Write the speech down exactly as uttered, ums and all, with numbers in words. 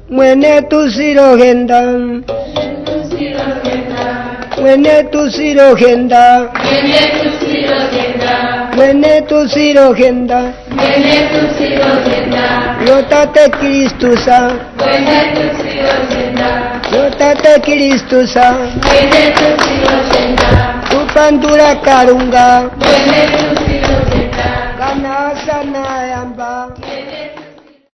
mwene tusirogenda mwene tusirogenda mwene tusirogenda yotate Kristusa yotate Kristusa upandura karunga kana sana yamba